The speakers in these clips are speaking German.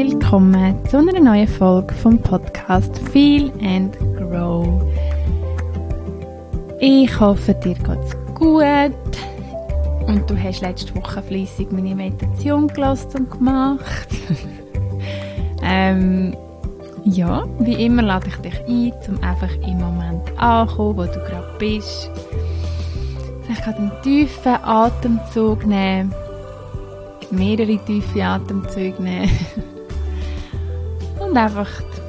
willkommen zu einer neuen Folge vom Podcast Feel and Grow. Ich hoffe, dir geht's gut und du hast letzte Woche fleissig meine Meditation gehört und gemacht. Ja, wie immer lade ich dich ein, um einfach im Moment anzukommen, wo du gerade bist. Vielleicht einen tiefen Atemzug nehmen, mehrere tiefe Atemzüge nehmen und einfach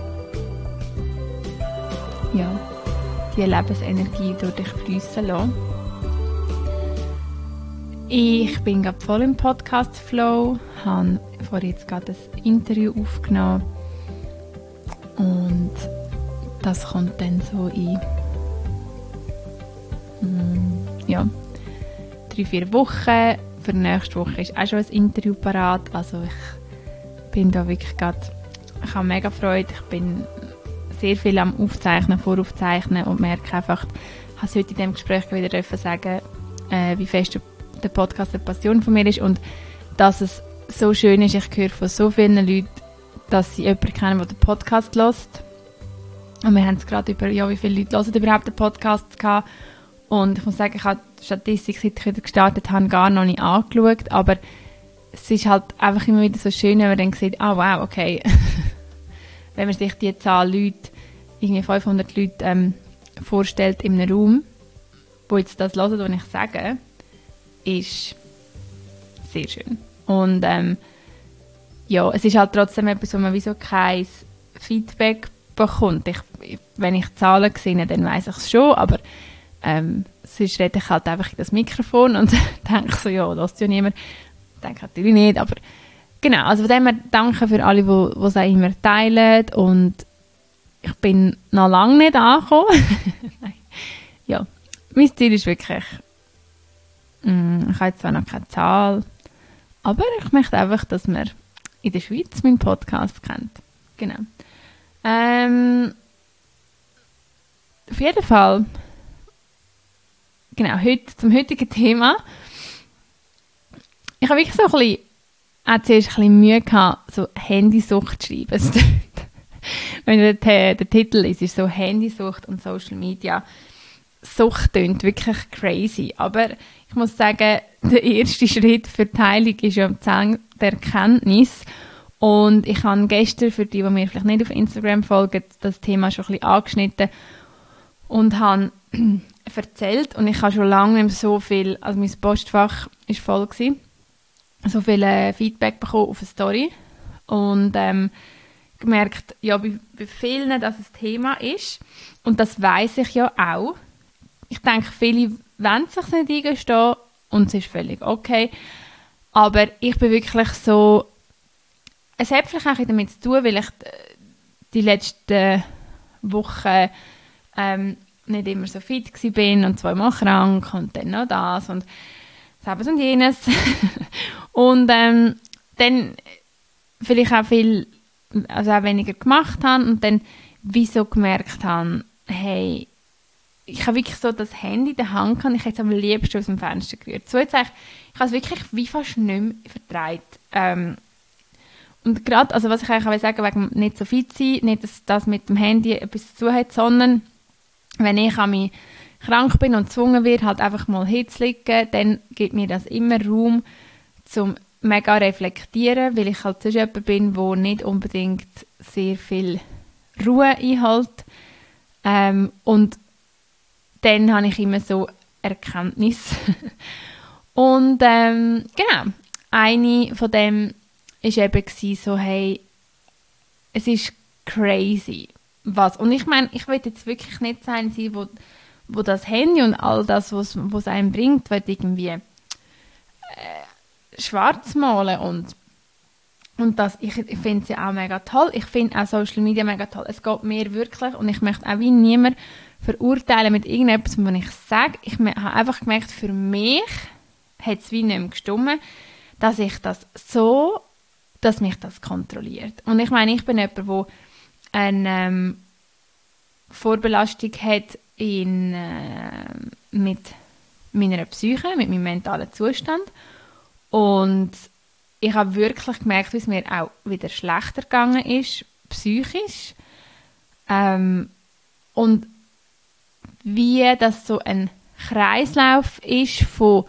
die Lebensenergie durch dich fließen lassen. Ich bin gerade voll im Podcast-Flow, habe vorhin jetzt gerade ein Interview aufgenommen und das kommt dann so in 3-4 Wochen. Für nächste Woche ist auch schon ein Interview parat. Also ich bin da wirklich gerade, ich habe mega Freude. Ich bin sehr viel am Aufzeichnen, Voraufzeichnen und merke einfach, ich habe es heute in diesem Gespräch wieder sagen, wie fest der Podcast eine Passion von mir ist und dass es so schön ist. Ich höre von so vielen Leuten, dass sie jemanden kennen, der den Podcast hört. Und wir haben es gerade über, wie viele Leute hören überhaupt den Podcast gehabt. Und ich muss sagen, ich habe die Statistik, seit ich wieder gestartet habe, gar noch nicht angeschaut. Aber es ist halt einfach immer wieder so schön, wenn man dann sieht, wow, okay. Wenn man sich die Zahl Leute, irgendwie 500 Leute vorstellt in einem Raum, wo jetzt das hören, was ich sage, ist sehr schön. Und es ist halt trotzdem etwas, wo man wie so kein Feedback bekommt. Wenn ich Zahlen sehe, dann weiss ich es schon, aber sonst rede ich halt einfach in das Mikrofon und denke so, hört ja niemand. Denke natürlich nicht, aber genau, also von dem her danke für alle, die es auch immer teilen und ich bin noch lange nicht angekommen. Nein. Ja, mein Ziel ist wirklich, ich habe jetzt zwar noch keine Zahl, aber ich möchte einfach, dass man in der Schweiz meinen Podcast kennt. Genau. Auf jeden Fall, genau, zum heutigen Thema. Ich habe wirklich so zuerst ein bisschen Mühe gehabt, so Handysucht zu schreiben. Wenn der Titel ist so Handysucht und Social Media. Sucht klingt wirklich crazy. Aber ich muss sagen, der erste Schritt für die Heilung ist ja die Erkenntnis. Und ich habe gestern, für die mir vielleicht nicht auf Instagram folgen, das Thema schon ein bisschen angeschnitten und habe erzählt. Und ich habe schon lange nicht mehr so viel, also mein Postfach war voll gewesen, so viel Feedback bekommen auf eine Story. Und gemerkt, bei vielen, dass es Thema ist. Und das weiss ich ja auch. Ich denke, viele wollen sich nicht eingestehen und es ist völlig okay. Aber ich bin wirklich so, es hat vielleicht auch damit zu tun, weil ich die letzten Wochen nicht immer so fit war und 2-mal krank und dann noch das und das und jenes. Und dann vielleicht auch auch weniger gemacht habe und dann wieso gemerkt habe, hey, ich habe wirklich so das Handy in der Hand gehabt, ich hätte es am liebsten aus dem Fenster gerührt. So jetzt ich habe es wirklich wie fast nicht mehr vertreibt. Und gerade, also was ich eigentlich sagen will, wegen nicht so fit sein, nicht, dass das mit dem Handy etwas zu tun hat, sondern wenn ich an mich krank bin und gezwungen werde, halt einfach mal hinzulegen, dann gibt mir das immer Raum zum mega reflektieren, weil ich halt sonst jemand bin, der nicht unbedingt sehr viel Ruhe einhält. Und dann habe ich immer so Erkenntnis. Und genau, eine von dem war eben so, hey, es ist crazy, was. Und ich meine, ich will jetzt wirklich nicht sein, wo das Handy und all das, was einem bringt, wird irgendwie schwarz malen und das, ich finde es ja auch mega toll. Ich finde auch Social Media mega toll. Es geht mir wirklich und ich möchte auch wie niemand verurteilen mit irgendetwas, was ich sage. Ich habe einfach gemerkt, für mich hat es wie nicht mehr gestimmt, dass ich das so, dass mich das kontrolliert. Und ich meine, ich bin jemand, der eine Vorbelastung hat mit meiner Psyche, mit meinem mentalen Zustand. Und ich habe wirklich gemerkt, wie es mir auch wieder schlechter gegangen ist, psychisch. Und wie das so ein Kreislauf ist von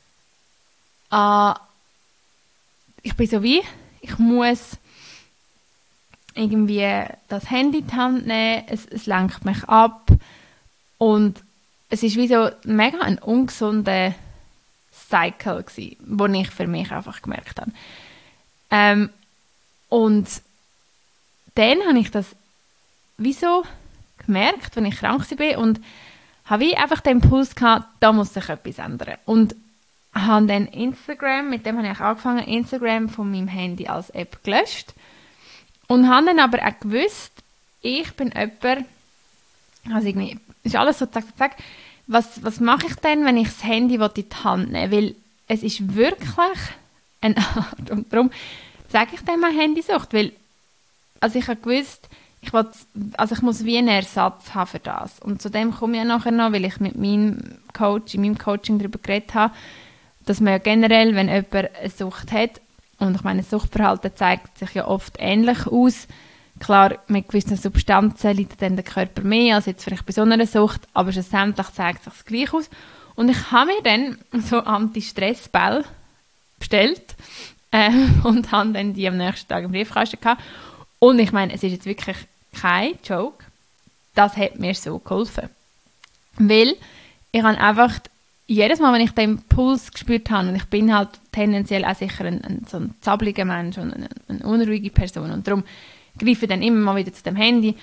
ich bin so wie, ich muss irgendwie das Handy in die Hand nehmen, es lenkt mich ab und es ist wie so mega ein ungesunder Cycle gewesen, den ich für mich einfach gemerkt habe. Und dann habe ich das wie so gemerkt, wenn ich krank war und habe wie einfach den Impuls gehabt, da muss sich etwas ändern. Und habe dann Instagram, mit dem habe ich angefangen, Instagram von meinem Handy als App gelöscht. Und habe dann aber auch gewusst, ich bin jemand, also irgendwie, ist alles so zack, zack, was mache ich denn, wenn ich das Handy in die Hand nehme? Weil es ist wirklich eine Art, und darum sage ich dann mal Handysucht, weil also ich habe gewusst, ich muss wie einen Ersatz haben für das. Und zu dem komme ich ja nachher noch, weil ich mit meinem Coach, in meinem Coaching darüber geredet habe, dass man ja generell, wenn jemand eine Sucht hat, und ich meine, Suchtverhalten zeigt sich ja oft ähnlich aus. Klar, mit gewissen Substanzen leidet dann der Körper mehr als jetzt vielleicht bei so einer Sucht, aber schlussendlich zeigt es sich gleich aus. Und ich habe mir dann so Anti-Stress-Bälle bestellt und habe dann die am nächsten Tag im Briefkasten gehabt. Und ich meine, es ist jetzt wirklich kein Joke. Das hat mir so geholfen. Weil ich habe einfach jedes Mal, wenn ich den Impuls gespürt habe, und ich bin halt tendenziell auch sicher so ein zappeliger Mensch und eine unruhige Person und darum greife ich dann immer mal wieder zu dem Handy.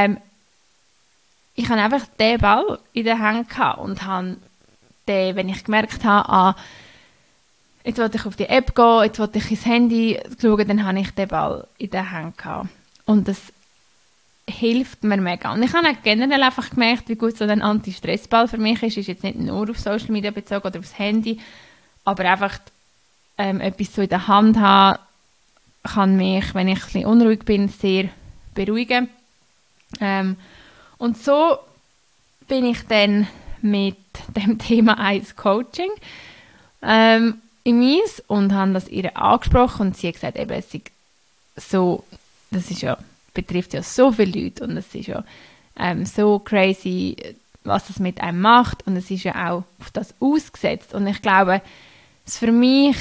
Ich habe einfach den Ball in der Hand gehabt und habe den, wenn ich gemerkt habe, jetzt wollte ich auf die App gehen, jetzt wollte ich ins Handy schauen, dann habe ich den Ball in der Hand gehabt. Und das hilft mir mega. Und ich habe auch generell einfach gemerkt, wie gut so ein Anti-Stress-Ball für mich ist. Ist jetzt nicht nur auf Social Media bezogen oder aufs Handy, aber einfach etwas so in der Hand haben, kann mich, wenn ich ein bisschen unruhig bin, sehr beruhigen. Und so bin ich dann mit dem Thema 1 Coaching in Mies und habe das ihr angesprochen und sie hat gesagt, eben, es ist so, das ist ja, betrifft ja so viele Leute und es ist ja so crazy, was das mit einem macht und es ist ja auch auf das ausgesetzt und ich glaube, es für mich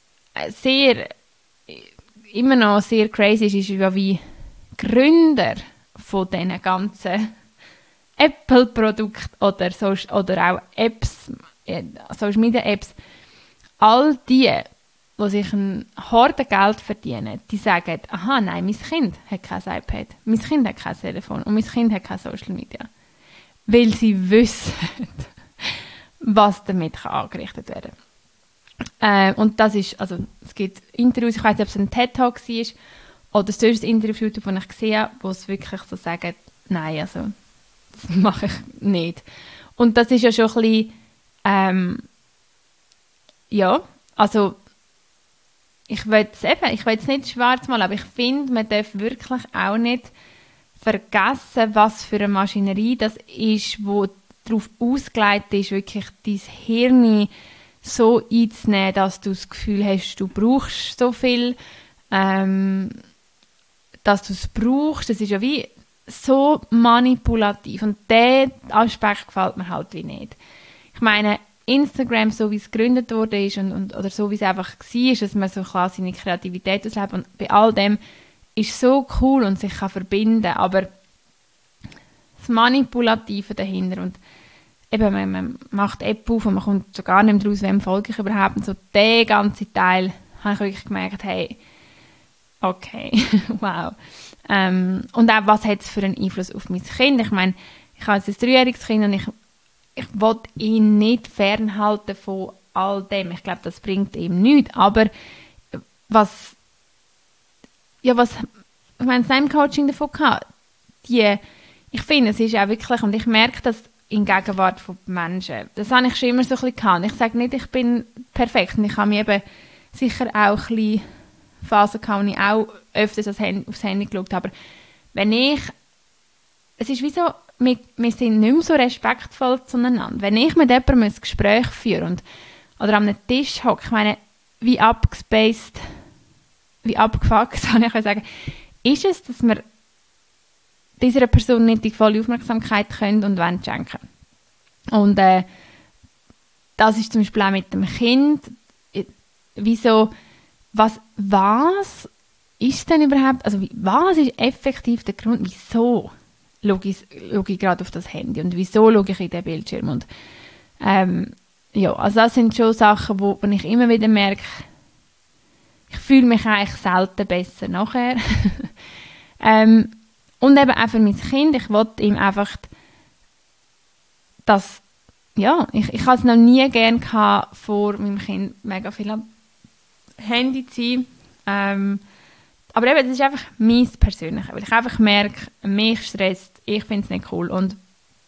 immer noch sehr crazy ist ja wie Gründer von diesen ganzen Apple-Produkten oder auch Apps, Social Media Apps, all die sich ein hartes Geld verdienen, die sagen, aha, nein, mein Kind hat kein iPad, mein Kind hat kein Telefon und mein Kind hat kein Social Media. Weil sie wissen, was damit angerichtet werden kann. Und das ist, also es gibt Interviews, ich weiß nicht, ob es ein TED-Talk war oder sonst ein Interview, das ich gesehen habe, wo es wirklich so sagen, nein, also das mache ich nicht. Und das ist ja schon ein bisschen, ja, also ich will es nicht schwarz malen, aber ich finde, man darf wirklich auch nicht vergessen, was für eine Maschinerie das ist, wo darauf ausgelegt ist, wirklich dein Hirn so einzunehmen, dass du das Gefühl hast, du brauchst so viel, dass du es brauchst. Das ist ja wie so manipulativ und der Aspekt gefällt mir halt wie nicht. Ich meine, Instagram, so wie es gegründet wurde ist oder so wie es einfach war, dass man so klar seine Kreativität auslebt und bei all dem ist so cool und sich kann verbinden, aber das Manipulative dahinter und eben, man macht die App auf und man kommt so gar nicht mehr raus, wem folge ich überhaupt und so der ganze Teil habe ich wirklich gemerkt, hey, okay, wow. Und auch, was hat es für einen Einfluss auf mein Kind? Ich meine, ich habe jetzt ein 3-jähriges Kind und ich will ihn nicht fernhalten von all dem. Ich glaube, das bringt ihm nichts. Aber ich meine, in seinem Coaching davon gehabt, ich finde, es ist auch wirklich, und ich merke das in Gegenwart von Menschen, das habe ich schon immer so ein bisschen gehabt. Ich sage nicht, ich bin perfekt. Und ich habe mir eben sicher auch ein bisschen Phasen gehabt, wo ich auch öfters aufs Handy geschaut habe. Aber es ist wie so, wir sind nicht mehr so respektvoll zueinander. Wenn ich mit jemandem ein Gespräch führe oder an einem Tisch hocke, ich meine, wie abgespaced wie abgefuckt, kann ich sagen, ist es, dass wir dieser Person nicht die volle Aufmerksamkeit können und wollen schenken. Und das ist zum Beispiel auch mit dem Kind. Wieso, was ist denn überhaupt, also was ist effektiv der Grund, wieso schaue ich gerade auf das Handy und wieso schaue ich in den Bildschirm? Und ja, also das sind schon Sachen, wo ich immer wieder merke, ich fühle mich eigentlich selten besser nachher. Und eben auch für mein Kind, ich wollte ihm einfach das, ja, ich habe es noch nie gerne gehabt, vor meinem Kind mega viel am Handy zu sein. Aber eben, das ist einfach mein Persönliches, weil ich einfach merke, mich stresst, ich finde es nicht cool. Und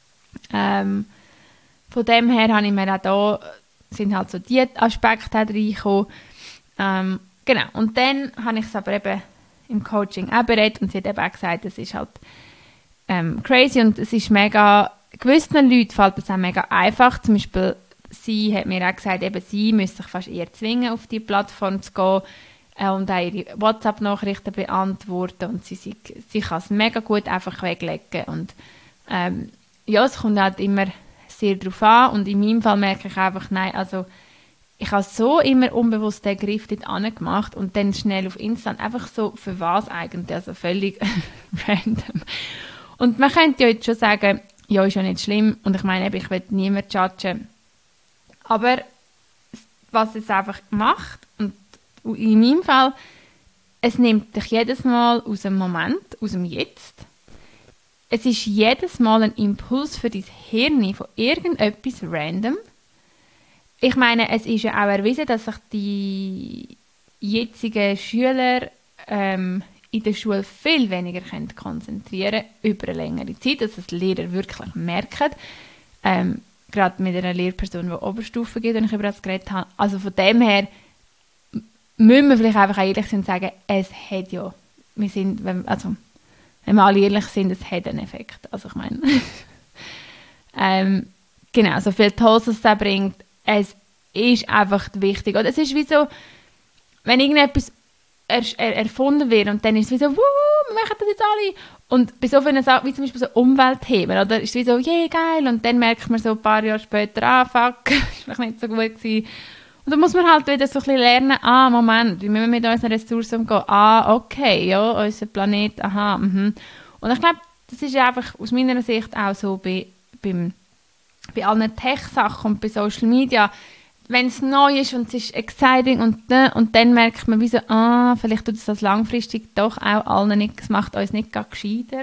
von dem her habe ich mir auch da, sind halt so die Aspekte reingekommen. Genau, und dann habe ich es aber eben im Coaching auch berät und sie hat eben auch gesagt, es ist halt crazy und es ist mega, gewissen Leuten fällt es auch mega einfach. Zum Beispiel, sie hat mir auch gesagt, eben sie müsste sich fast eher zwingen, auf die Plattform zu gehen und auch ihre WhatsApp-Nachrichten beantworten und sie kann es mega gut einfach weglegen und ja, es kommt halt immer sehr darauf an und in meinem Fall merke ich einfach, nein, also ich habe so immer unbewusst den Griff dort angemacht und dann schnell auf Instant einfach so, für was eigentlich, also völlig random. Und man könnte ja jetzt schon sagen, ja, ist ja nicht schlimm und ich meine, ich will niemanden judgen, aber was es einfach macht und in meinem Fall, es nimmt dich jedes Mal aus dem Moment, aus dem Jetzt. Es ist jedes Mal ein Impuls für dein Hirn von irgendetwas random. Ich meine, es ist ja auch erwiesen, dass sich die jetzigen Schüler in der Schule viel weniger konzentrieren können über eine längere Zeit, dass es die Lehrer wirklich merken. Gerade mit einer Lehrperson, die Oberstufe geht, wenn ich über das geredet habe. Also von dem her müssen wir vielleicht einfach ehrlich sein und sagen, es hat ja, wenn wir alle ehrlich sind, es hat einen Effekt. Also ich meine, genau, so viel Tolles es da bringt, es ist einfach wichtig. Oder es ist wie so, wenn irgendetwas erfunden wird und dann ist es wie so, wir machen das jetzt alle. Und bei so vielen Sachen, wie zum Beispiel so Umweltthemen, oder ist es wie so, geil. Und dann merkt man so ein paar Jahre später, fuck, ist vielleicht nicht so gut gewesen. Und dann muss man halt wieder so ein bisschen lernen, Moment, wie müssen wir mit unseren Ressourcen umgehen? Okay, ja, unser Planet, aha, Und ich glaube, das ist einfach aus meiner Sicht auch so bei allen Tech-Sachen und bei Social Media, wenn es neu ist und es ist exciting und dann merkt man wie so, vielleicht tut es das langfristig doch auch allen nicht, es macht uns nicht gerade gescheiter.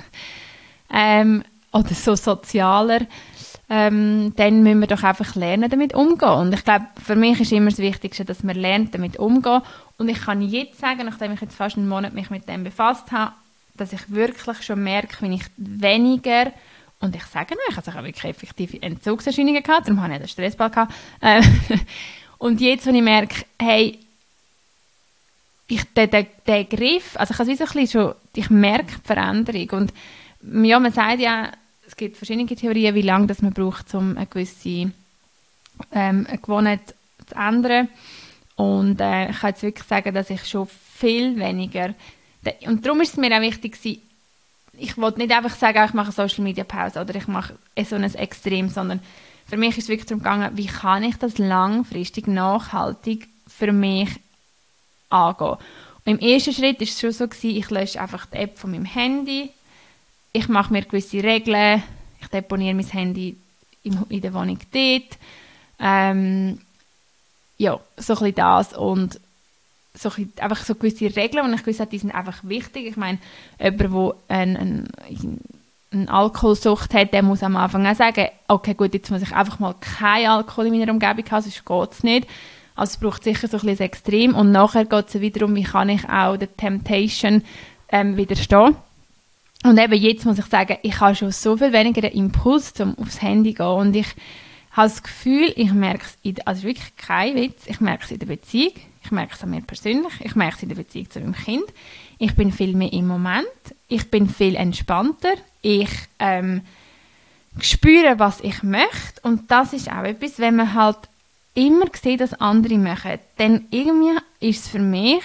Oder so sozialer. Dann müssen wir doch einfach lernen, damit umzugehen. Und ich glaube, für mich ist immer das Wichtigste, dass man lernt, damit umzugehen. Und ich kann jetzt sagen, nachdem ich jetzt fast einen Monat mich mit dem befasst habe, dass ich wirklich schon merke, wenn ich weniger, und ich sage noch, ich habe wirklich effektive Entzugserscheinungen gehabt, darum habe ich den Stressball gehabt. Und jetzt, wenn ich merke, hey, der Griff, also ich habe es wie so ein bisschen schon, ich merke die Veränderung. Und ja, man sagt ja, es gibt verschiedene Theorien, wie lange das man braucht, um eine gewisse Gewohnheit zu ändern. Und ich kann jetzt wirklich sagen, dass ich schon viel weniger... Und darum ist es mir auch wichtig, ich wollte nicht einfach sagen, ich mache eine Social-Media-Pause oder ich mache so ein Extrem, sondern für mich ist es wirklich darum gegangen, wie kann ich das langfristig, nachhaltig für mich angehen. Und im ersten Schritt war es schon so, ich lösche einfach die App von meinem Handy, ich mache mir gewisse Regeln, ich deponiere mein Handy in der Wohnung dort. Ja, so ein bisschen das und so ein bisschen, einfach so gewisse Regeln und ich gewusst, die sind einfach wichtig. Ich meine, jemand, der eine Alkoholsucht hat, der muss am Anfang auch sagen, okay gut, jetzt muss ich einfach mal keinen Alkohol in meiner Umgebung haben, sonst geht es nicht. Also es braucht sicher so ein bisschen das Extrem und nachher geht es wiederum, wie kann ich auch der Temptation widerstehen. Und eben jetzt muss ich sagen, ich habe schon so viel weniger den Impuls, um aufs Handy zu gehen. Und ich habe das Gefühl, ich merke es, also wirklich kein Witz, ich merke es in der Beziehung, ich merke es an mir persönlich, ich merke es in der Beziehung zu meinem Kind. Ich bin viel mehr im Moment, ich bin viel entspannter, ich spüre, was ich möchte. Und das ist auch etwas, wenn man halt immer sieht, dass andere machen, dann irgendwie ist es für mich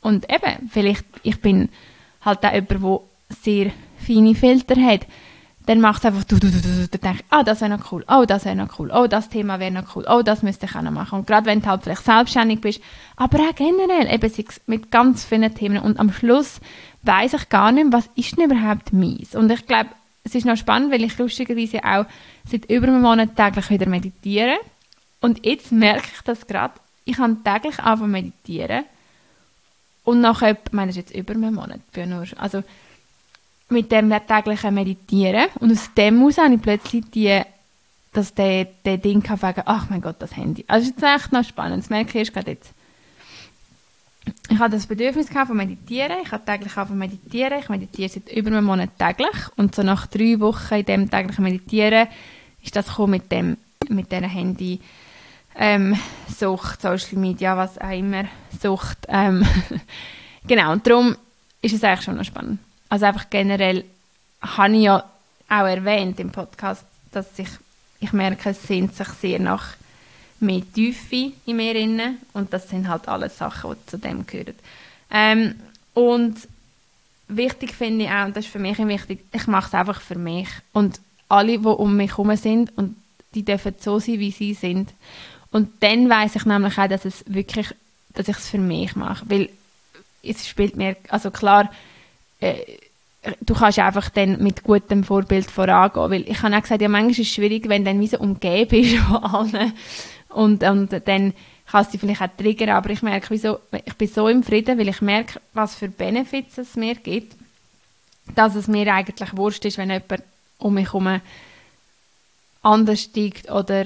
Und eben, vielleicht, ich bin halt auch jemand, der sehr feine Filter hat, dann macht es einfach dann denke ich, das wäre noch cool, das wäre noch cool, das Thema wäre noch cool, das müsste ich auch noch machen. Und gerade wenn du halt vielleicht selbstständig bist, aber auch generell, eben mit ganz vielen Themen und am Schluss weiss ich gar nicht mehr, was ist denn überhaupt meins. Und ich glaube, es ist noch spannend, weil ich lustigerweise auch seit über einem Monat täglich wieder meditiere. Und jetzt merke ich das gerade, ich kann täglich anfangen meditieren und nachher, ich meine, das ist jetzt über einen Monat, also mit dem täglichen Meditieren. Und aus dem heraus habe ich plötzlich der Ding kann sagen, ach mein Gott, das Handy. Also das ist jetzt echt noch spannend. Das merke ich erst gerade jetzt. Ich habe das Bedürfnis gehabt von Meditieren. Ich habe täglich von Meditieren. Ich meditiere seit über einem Monat täglich. Und so nach 3 Wochen in dem täglichen Meditieren ist das gekommen mit dieser Handy Sucht, Social Media, was auch immer, Sucht. Genau, und darum ist es eigentlich schon noch spannend. Also einfach generell habe ich ja auch erwähnt im Podcast, dass ich merke, es sehnt sich sehr nach mehr Tiefe in mir drin und das sind halt alles Sachen, die zu dem gehören. Und wichtig finde ich auch, und das ist für mich wichtig, ich mache es einfach für mich und alle, die um mich herum sind und die dürfen so sein, wie sie sind. Und dann weiss ich nämlich auch, dass ich es für mich mache, weil es spielt mir, also klar, du kannst einfach dann mit gutem Vorbild vorangehen, weil ich habe auch gesagt, ja, manchmal ist es schwierig, wenn du dann wie so umgeben bist von allen und dann kann es dich vielleicht auch triggern, aber ich merke, ich bin so im Frieden, weil ich merke, was für Benefits es mir gibt, dass es mir eigentlich wurscht ist, wenn jemand um mich herum anders steigt oder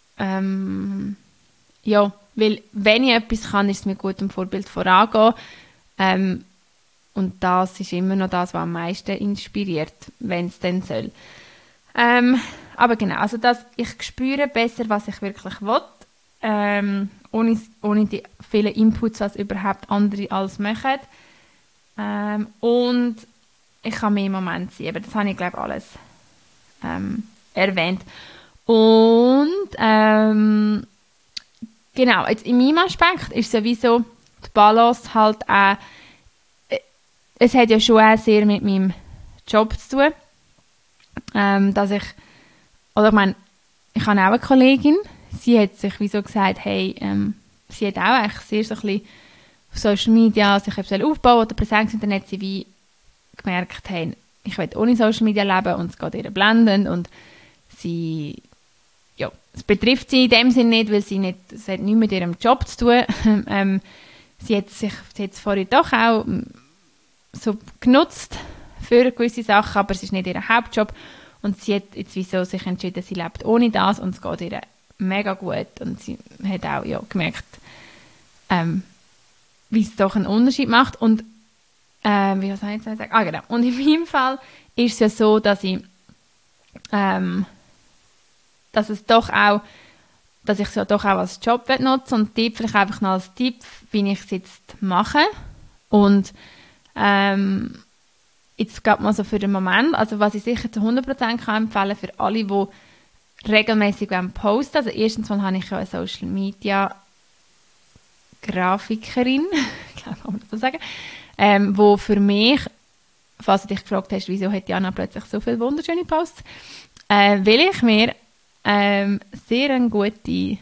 ja, weil wenn ich etwas kann, ist es mit gutem Vorbild vorangehen. Und das ist immer noch das, was am meisten inspiriert, wenn es denn soll. Aber genau, also ich spüre besser, was ich wirklich will, ohne die vielen Inputs, was überhaupt andere alles machen. Und ich kann mehr im Moment sein. Aber das habe ich, glaube ich, alles erwähnt. Und genau, jetzt in meinem Aspekt ist sowieso die Balance halt auch, es hat ja schon auch sehr mit meinem Job zu tun, dass ich habe auch eine Kollegin, sie hat sich wieso gesagt, hey, sie hat auch eigentlich sehr so ein bisschen auf Social Media sich aufbauen oder Präsenzinternet, sie wie gemerkt haben, ich will ohne Social Media leben und es geht ihr blendend und sie, ja, es betrifft sie in dem Sinne nicht, weil es hat nichts mit ihrem Job zu tun. Sie hat es vorher doch auch so genutzt für gewisse Sachen, aber es ist nicht ihr Hauptjob und sie hat jetzt wieso sich entschieden, sie lebt ohne das und es geht ihr mega gut und sie hat auch gemerkt, wie es doch einen Unterschied macht und wie soll ich jetzt sagen? Genau. Und in meinem Fall ist es ja so, dass ich dass ich es doch auch als Job nutzen und Tipp vielleicht einfach noch als Tipp, wie ich es jetzt mache und jetzt geht mal so für den Moment, also was ich sicher zu 100% kann empfehlen für alle, die regelmäßig posten. Also erstens mal habe ich ja eine Social Media Grafikerin, kann man das so sagen, wo für mich, falls du dich gefragt hast, wieso hat Jana plötzlich so viele wunderschöne Posts, weil ich mir sehr eine gute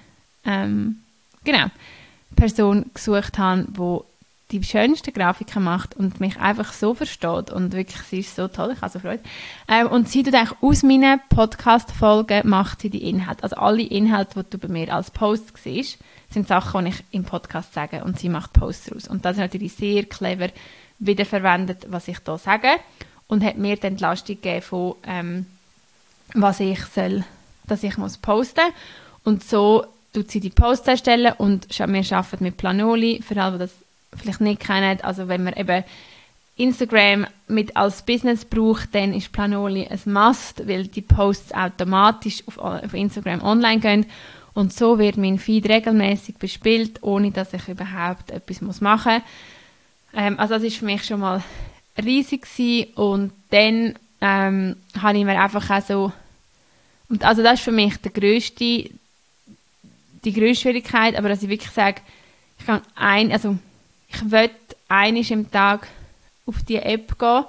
Person gesucht habe, die die schönsten Grafiken macht und mich einfach so versteht und wirklich, sie ist so toll, ich habe so Freude. Und sie tut eigentlich aus meinen Podcast-Folgen macht sie die Inhalte. Also alle Inhalte, die du bei mir als Post siehst, sind Sachen, die ich im Podcast sage und sie macht Posts daraus. Und das ist natürlich sehr clever wiederverwendet, was ich da sage und hat mir dann die Entlastung gegeben von was ich dass ich muss posten und so tut sie die Posts erstellen und wir arbeiten mit Planoli, für alle, die das vielleicht nicht kennen, also wenn man eben Instagram mit als Business braucht, dann ist Planoli ein Must, weil die Posts automatisch auf Instagram online gehen und so wird mein Feed regelmäßig bespielt, ohne dass ich überhaupt etwas machen muss. Also das ist für mich schon mal riesig gewesen. Und dann habe ich mir einfach auch so, und also das ist für mich die grösste Schwierigkeit, aber dass ich wirklich sage, ich will einmal im Tag auf die App gehe.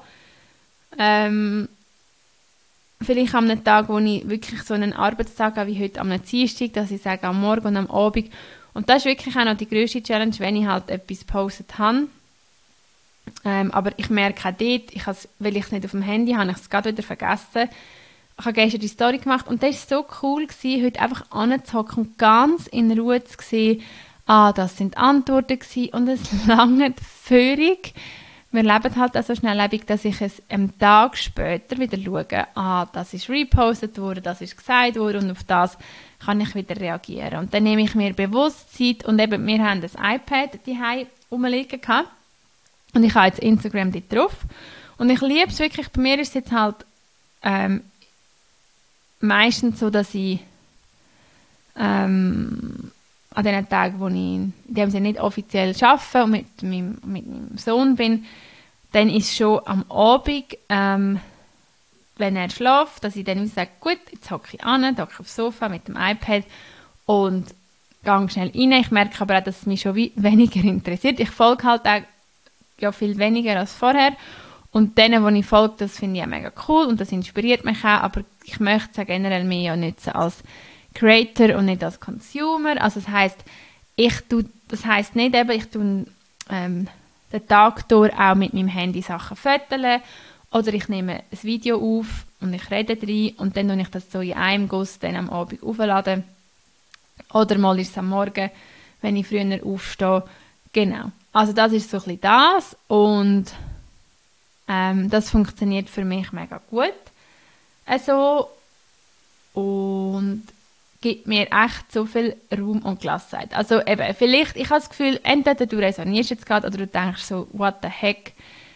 Vielleicht an einem Tag, wo ich wirklich so einen Arbeitstag habe, wie heute am Dienstag, dass ich sage, am Morgen und am Abend. Und das ist wirklich auch noch die grösste Challenge, wenn ich halt etwas gepostet habe. Aber ich merke auch dort, weil ich es nicht auf dem Handy habe, ich es gerade wieder vergessen. Ich habe gestern die Story gemacht und das war so cool, heute einfach anzuhocken und ganz in Ruhe zu sehen, das sind Antworten gewesen und es lange völlig. Wir leben halt auch so schnelllebig, dass ich es am Tag später wieder schaue, das ist repostet worden, das ist gesagt worden und auf das kann ich wieder reagieren. Und dann nehme ich mir bewusst Zeit und eben, wir haben das iPad daheim rumliegen gehabt und ich habe jetzt Instagram dort drauf und ich liebe es wirklich, bei mir ist es jetzt halt meistens so, dass ich an den Tagen, wo ich in dem Sinne nicht offiziell arbeite und mit meinem Sohn bin, dann ist es schon am Abend, wenn er schläft, dass ich dann sage, gut, jetzt hocke ich an, hocke aufs Sofa mit dem iPad und gehe schnell rein. Ich merke aber auch, dass es mich schon weniger interessiert. Ich folge halt auch ja, viel weniger als vorher. Und denen, die ich folge, das finde ich auch mega cool und das inspiriert mich auch, aber ich möchte es auch generell mehr ja nutzen als Creator und nicht als Consumer. Also das heisst nicht eben, ich tue den Tag durch auch mit meinem Handy Sachen fotografieren oder ich nehme ein Video auf und ich rede rein und dann tue ich das so in einem Guss dann am Abend aufladen. Oder mal ist es am Morgen, wenn ich früher aufstehe. Genau. Also das ist so ein bisschen das und das funktioniert für mich mega gut. Also, und gibt mir echt so viel Raum und Gelassenheit. Also eben, vielleicht, ich habe das Gefühl, entweder du resonierst jetzt gerade oder du denkst so, what the heck.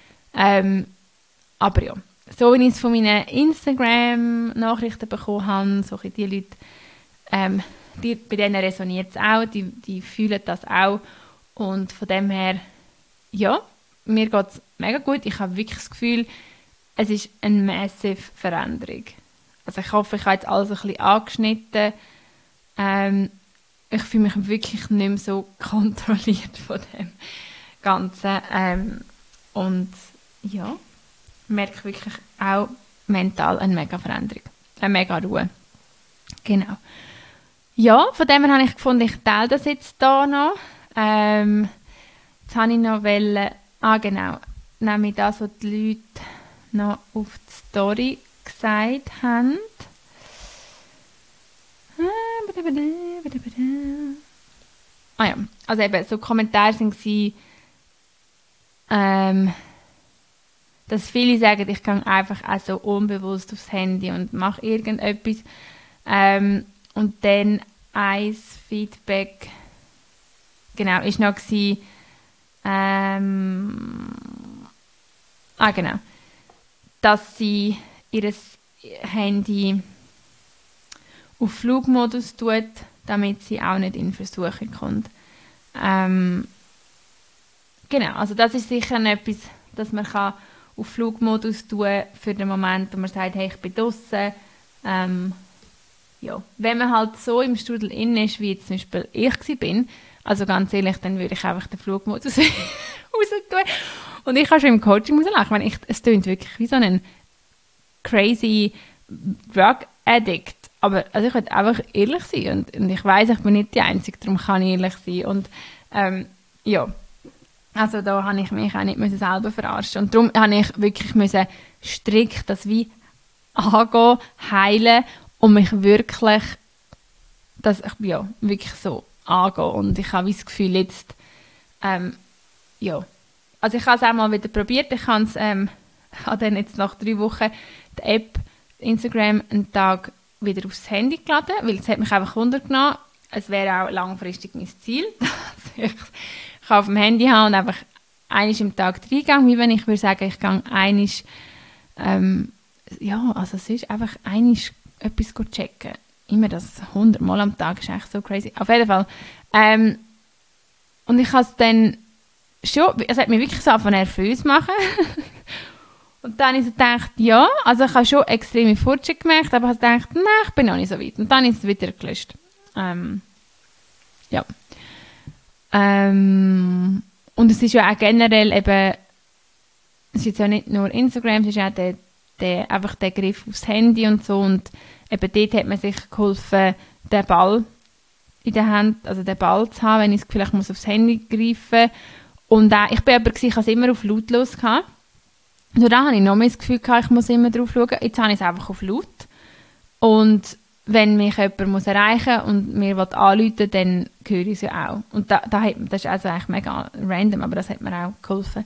Aber ja, so wie ich es von meinen Instagram-Nachrichten bekommen habe, so die Leute, bei denen resoniert es auch, die fühlen das auch. Und von dem her, ja, mir geht es mega gut. Ich habe wirklich das Gefühl, es ist eine massive Veränderung. Also ich hoffe, ich habe jetzt alles ein bisschen angeschnitten. Ich fühle mich wirklich nicht mehr so kontrolliert von dem Ganzen. Und ja, merke wirklich auch mental eine mega Veränderung. Eine mega Ruhe. Genau. Ja, von dem her habe ich gefunden, ich teile das jetzt hier noch. Jetzt habe ich noch genau, nämlich das, was die Leute noch auf die Story gesagt haben. Ja, also eben, so Kommentare waren, dass viele sagen, ich gehe einfach auch so unbewusst aufs Handy und mache irgendetwas. Und dann ein Feedback, genau, ist noch gewesen, genau, dass sie ihr Handy auf Flugmodus tut, damit sie auch nicht in Versuchung kommt. Genau, also das ist sicher etwas, dass man kann auf Flugmodus tun für den Moment, wo man sagt, hey, ich bin draussen. Ja, wenn man halt so im Strudel innen ist, wie jetzt zum Beispiel ich war, also ganz ehrlich, dann würde ich einfach den Flugmodus raus tun. Und ich kann schon im Coaching rauslachen. Es klingt wirklich wie so ein crazy Drug Addict. Aber also ich will einfach ehrlich sein. Und ich weiss, ich bin nicht die Einzige, darum kann ich ehrlich sein. Und ja, also da habe ich mich auch nicht selber verarschen. Und darum habe ich wirklich strikt das wie angehen, heilen und mich wirklich, wirklich so angehen. Und ich habe das Gefühl jetzt, ja, also ich habe es auch mal wieder probiert. Ich habe dann jetzt nach 3 Wochen die App Instagram einen Tag wieder aufs Handy geladen, weil es hat mich einfach runtergenommen. Es wäre auch langfristig mein Ziel, dass ich auf dem Handy habe und einfach einmal im Tag reingehe, wie wenn ich würde sagen, ich gehe einmal, ja, also es ist einfach einmal etwas checken. Immer das 100 Mal am Tag ist echt so crazy. Auf jeden Fall. Und ich habe es dann schon, es hat mich wirklich so einfach nervös machen. Und dann habe ich so gedacht, ja, also ich habe schon extreme Fortschritte gemerkt, aber ich habe gedacht, nein, ich bin noch nicht so weit. Und dann ist es wieder gelöscht. Ja. Und Und es ist ja auch generell eben, es ist jetzt ja nicht nur Instagram, es ist auch einfach der Griff aufs Handy und so. Und eben dort hat man sich geholfen, den Ball in der Hand, also den Ball zu haben, wenn ich das Gefühl habe, ich muss aufs Handy greifen. Und ich bin aber, ich habe es immer auf lautlos gehabt. Und dann habe ich noch mehr das Gefühl gehabt, ich muss immer drauf schauen. Jetzt habe ich es einfach auf laut. Und wenn mich jemand muss erreichen und mir anrufen will, dann höre ich es ja auch. Und das ist also eigentlich mega random, aber das hat mir auch geholfen.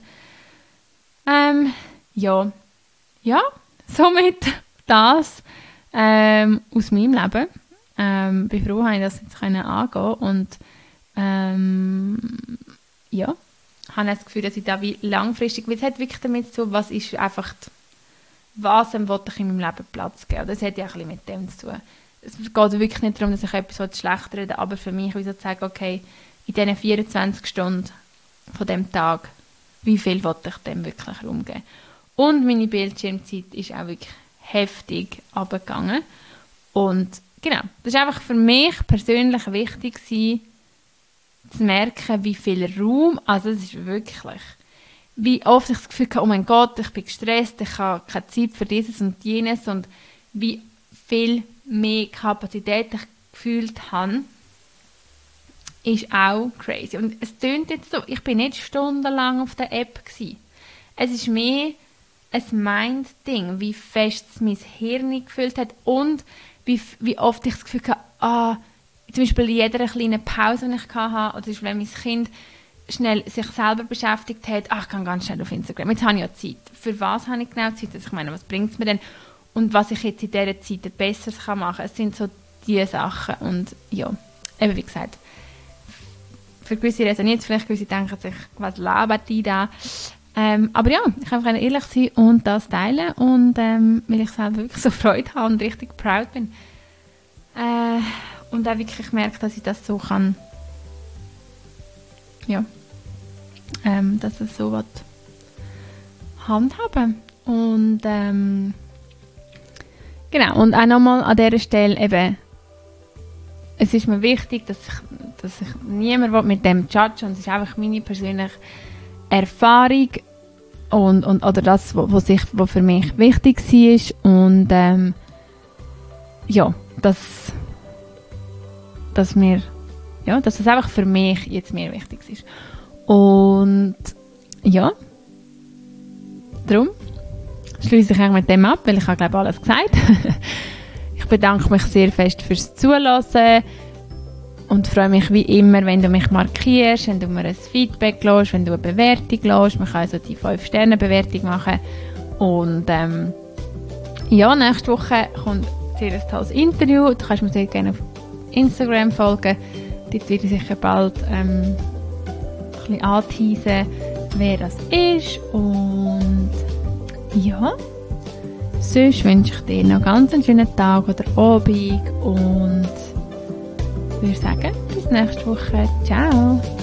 Ja, somit das aus meinem Leben. Bin froh, dass ich das jetzt angehen konnte. Und ja, habe das Gefühl, dass ich da wie langfristig, weil es hat wirklich damit zu tun, was ist einfach, was wollte ich in meinem Leben Platz geben. Das hat ja ein bisschen mit dem zu tun. Es geht wirklich nicht darum, dass ich etwas schlecht rede, aber für mich wie so zu sagen, okay, in diesen 24 Stunden von dem Tag, wie viel wollte ich dem wirklich Raum geben. Und meine Bildschirmzeit ist auch wirklich heftig runtergegangen. Und genau, das war einfach für mich persönlich wichtig gewesen, zu merken, wie viel Raum, also es ist wirklich, wie oft ich das Gefühl hatte, oh mein Gott, ich bin gestresst, ich habe keine Zeit für dieses und jenes und wie viel mehr Kapazität ich gefühlt habe, ist auch crazy. Und es tönt jetzt so, ich bin nicht stundenlang auf der App gewesen. Es ist mehr ein Mind-Ding, wie fest es mein Hirn gefühlt hat und wie oft ich das Gefühl hatte, zum Beispiel in jeder kleinen Pause, die ich hatte, oder wenn mein Kind schnell sich selber beschäftigt hat, ich gehe ganz schnell auf Instagram, jetzt habe ich ja Zeit. Für was habe ich genau Zeit? Also ich meine, was bringt es mir denn? Und was ich jetzt in dieser Zeit Besseres machen kann, es sind so diese Sachen. Und ja, eben wie gesagt, für gewisse resoniert es, vielleicht gewisse denken sich, was labert die da? Aber ja, ich kann einfach ehrlich sein und das teilen. Und weil ich selber wirklich so Freude habe und richtig proud bin. Und auch wirklich merke, dass ich das so kann, ja, dass ich so was handhaben. Und genau, und auch nochmal an dieser Stelle eben, es ist mir wichtig, dass ich niemand mit dem judge, und es ist einfach meine persönliche Erfahrung und oder das, was für mich wichtig war. Und ja, dass das einfach für mich jetzt mehr wichtig ist. Und ja, darum schließe ich eigentlich mit dem ab, weil ich habe, glaube ich, alles gesagt. Ich bedanke mich sehr fest fürs Zuhören und freue mich wie immer, wenn du mich markierst, wenn du mir ein Feedback lässt, wenn du eine Bewertung lässt. Man kann also die 5-Sterne-Bewertung machen. Und ja, nächste Woche kommt sehr ein tolles Interview. Du kannst mir sehr gerne auf Instagram folgen. Dort werde ich sicher bald ein bisschen anteasen, wer das ist. Und ja, sonst wünsche ich dir noch ganz einen schönen Tag oder Abend und würde sagen, bis nächste Woche. Ciao!